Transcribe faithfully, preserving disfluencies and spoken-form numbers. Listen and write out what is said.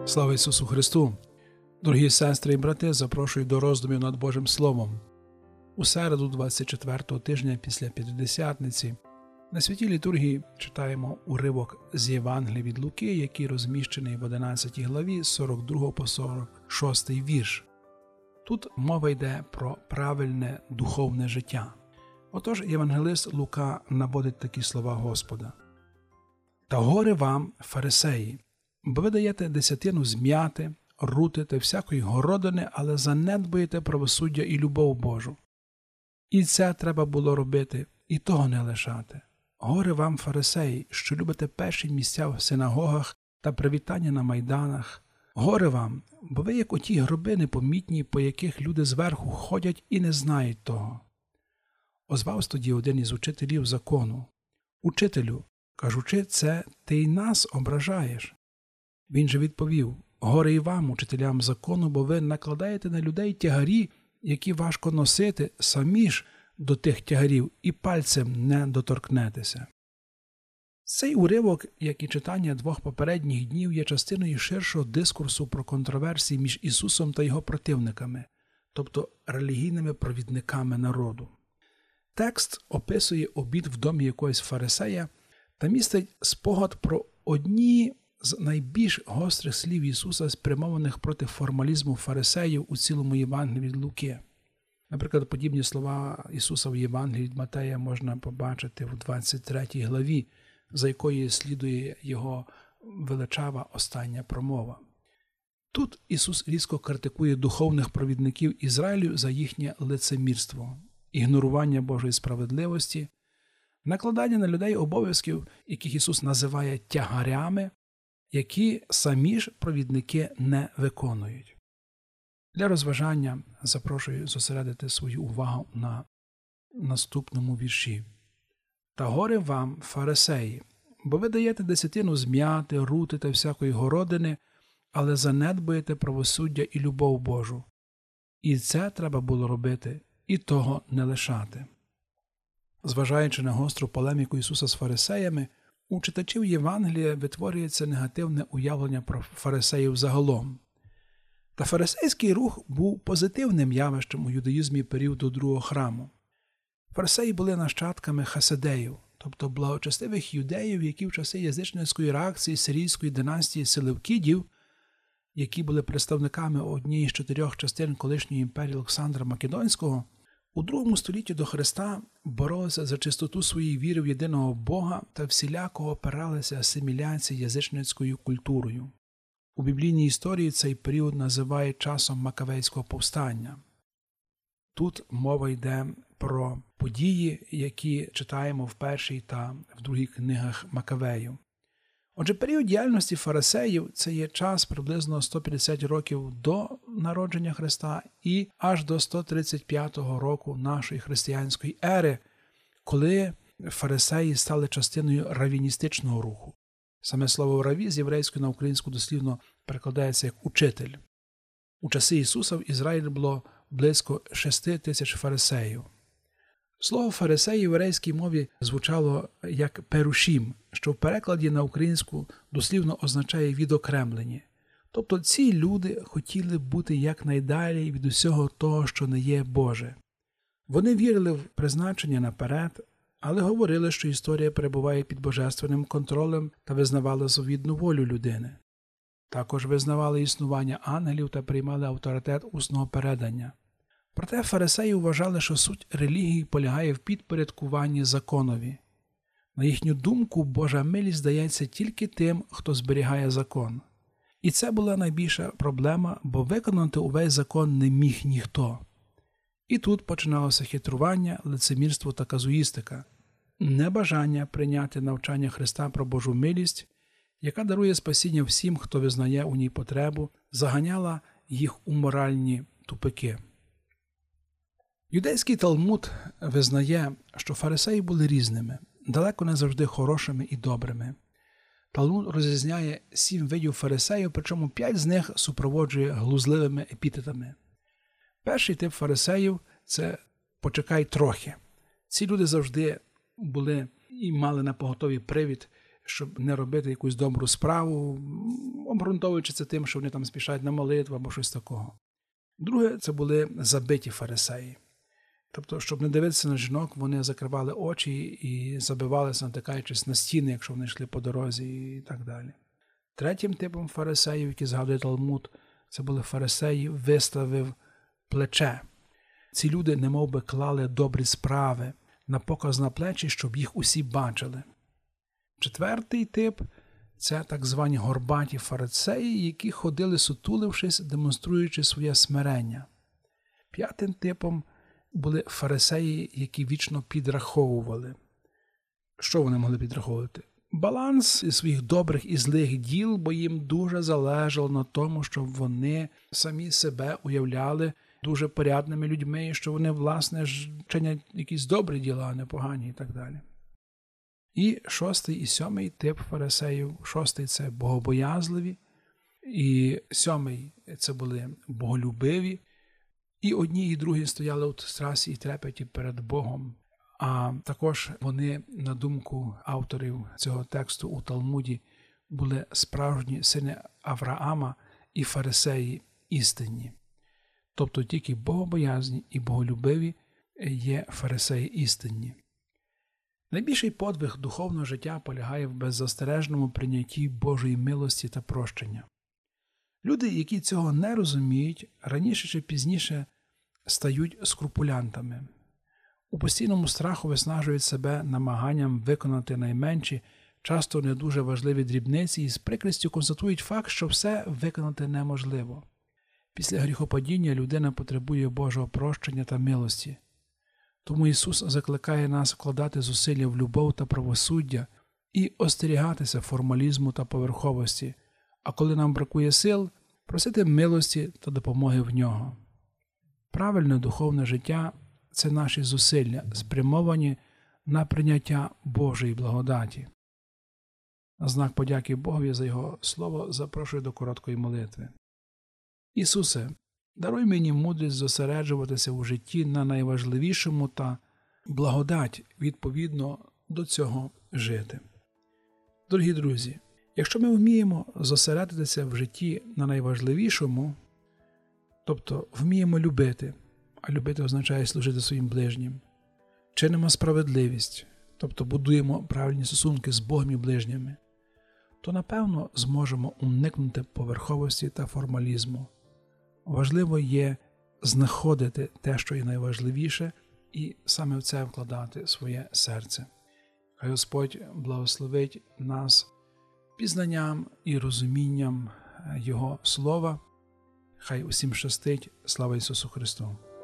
Слава Ісусу Христу! Дорогі сестри і брати, запрошую до роздумів над Божим Словом. У середу двадцять четвертого тижня після П'ятидесятниці на святій літургії читаємо уривок з Євангелія від Луки, який розміщений в одинадцятій главі з сорок другого по сорок шостий вірш. Тут мова йде про правильне духовне життя. Отож, євангелист Лука наводить такі слова Господа. «Та горе вам, фарисеї, бо ви даєте десятину з м'яти, рути та всякої городини, але занедбуєте правосуддя і любов Божу. І це треба було робити, і того не лишати. Горе вам, фарисеї, що любите перші місця в синагогах та привітання на майданах. Горе вам, бо ви як оті гроби непомітні, по яких люди зверху ходять і не знають того». Озвався тоді один із учителів закону. «Учителю, кажучи це, ти й нас ображаєш». Він же відповів: «Горе і вам, учителям закону, бо ви накладаєте на людей тягарі, які важко носити, самі ж до тих тягарів і пальцем не доторкнетеся». Цей уривок, як і читання двох попередніх днів, є частиною ширшого дискурсу про контроверсії між Ісусом та його противниками, тобто релігійними провідниками народу. Текст описує обід в домі якогось фарисея та містить спогад про одні з найбільш гострих слів Ісуса, спрямованих проти формалізму фарисеїв у цілому Євангелії від Луки. Наприклад, подібні слова Ісуса в Євангелії від Матея можна побачити в двадцять третій главі, за якою слідує його величава остання промова. Тут Ісус різко критикує духовних провідників Ізраїлю за їхнє лицемірство, ігнорування Божої справедливості, накладання на людей обов'язків, яких Ісус називає тягарями, які самі ж провідники не виконують. Для розважання запрошую зосередити свою увагу на наступному вірші. «Та горе вам, фарисеї, бо ви даєте десятину з м'яти, рути та всякої городини, але занедбуєте правосуддя і любов Божу. І це треба було робити, і того не лишати». Зважаючи на гостру полеміку Ісуса з фарисеями, у читачів Євангелія витворюється негативне уявлення про фарисеїв загалом. Та фарисейський рух був позитивним явищем у юдаїзмі періоду Другого храму. Фарисеї були нащадками хасидеїв, тобто благочестивих юдеїв, які в часи язичницької реакції сирійської династії селевкідів, які були представниками однієї з чотирьох частин колишньої імперії Олександра Македонського, у другому столітті до Христа боролися за чистоту своєї віри в єдиного Бога та всіляко опиралися асиміляції язичницькою культурою. У біблійній історії цей період називають часом Макавейського повстання. Тут мова йде про події, які читаємо в першій та в другій книгах Макавеїв. Отже, період діяльності фарисеїв – це є час приблизно сто п'ятдесят років до народження Христа і аж до сто тридцять п'ятого року нашої християнської ери, коли фарисеї стали частиною равіністичного руху. Саме слово «раві» з єврейської на українську дослівно перекладається як «учитель». У часи Ісуса в Ізраїлі було близько шести тисяч фарисеїв. Слово «фарисеї» в єврейській мові звучало як «перушім», що в перекладі на українську дослівно означає «відокремлені». Тобто ці люди хотіли бути якнайдалі від усього того, що не є Боже. Вони вірили в призначення наперед, але говорили, що історія перебуває під божественним контролем та визнавали завідну волю людини. Також визнавали існування ангелів та приймали авторитет усного передання. Проте фарисеї вважали, що суть релігії полягає в підпорядкуванні законові. На їхню думку, Божа милість дається тільки тим, хто зберігає закон. І це була найбільша проблема, бо виконати увесь закон не міг ніхто. І тут починалося хитрування, лицемірство та казуїстика. Небажання прийняти навчання Христа про Божу милість, яка дарує спасіння всім, хто визнає у ній потребу, заганяла їх у моральні тупики. Юдейський Талмуд визнає, що фарисеї були різними, далеко не завжди хорошими і добрими. Талмуд розрізняє сім видів фарисеїв, причому п'ять з них супроводжує глузливими епітетами. Перший тип фарисеїв – це «почекай трохи». Ці люди завжди були і мали на поготові привід, щоб не робити якусь добру справу, обґрунтовуючи це тим, що вони там спішають на молитву або щось такого. Друге, це були забиті фарисеї. Тобто, щоб не дивитися на жінок, вони закривали очі і забивалися, натикаючись на стіни, якщо вони йшли по дорозі і так далі. Третім типом фарисеїв, які згадує Талмуд, це були фарисеї, виставив плече. Ці люди немов би клали добрі справи на показ на плечі, щоб їх усі бачили. Четвертий тип – це так звані горбаті фарисеї, які ходили сутулившись, демонструючи своє смирення. П'ятим типом були фарисеї, які вічно підраховували. Що вони могли підраховувати? Баланс своїх добрих і злих діл, бо їм дуже залежало на тому, щоб вони самі себе уявляли дуже порядними людьми, і що вони, власне, чинять якісь добрі діла, а не погані і так далі. І шостий і сьомий тип фарисеїв. Шостий – це богобоязливі, і сьомий – це були боголюбиві. І одні, і другі стояли у страсі і трепеті перед Богом. А також вони, на думку авторів цього тексту у Талмуді, були справжні сини Авраама і фарисеї істинні. Тобто тільки богобоязні і боголюбиві є фарисеї істинні. Найбільший подвиг духовного життя полягає в беззастережному прийнятті Божої милості та прощення. Люди, які цього не розуміють, раніше чи пізніше стають скрупулянтами. У постійному страху виснажують себе намаганням виконати найменші, часто не дуже важливі дрібниці і з прикрістю констатують факт, що все виконати неможливо. Після гріхопадіння людина потребує Божого прощення та милості. Тому Ісус закликає нас вкладати зусилля в любов та правосуддя і остерігатися формалізму та поверховості, а коли нам бракує сил, просити милості та допомоги в Нього. Правильне духовне життя – це наші зусилля, спрямовані на прийняття Божої благодаті. На знак подяки Богові за Його Слово запрошую до короткої молитви. Ісусе, даруй мені мудрість зосереджуватися у житті на найважливішому та благодать відповідно до цього жити. Дорогі друзі, якщо ми вміємо зосередитися в житті на найважливішому, тобто вміємо любити, а любити означає служити своїм ближнім, чинимо справедливість, тобто будуємо правильні стосунки з Богом і ближніми, то, напевно, зможемо уникнути поверховості та формалізму. Важливо є знаходити те, що є найважливіше, і саме в це вкладати своє серце. Хай Господь благословить нас пізнанням і розумінням Його Слова. Хай усім щастить. Слава Ісусу Христу!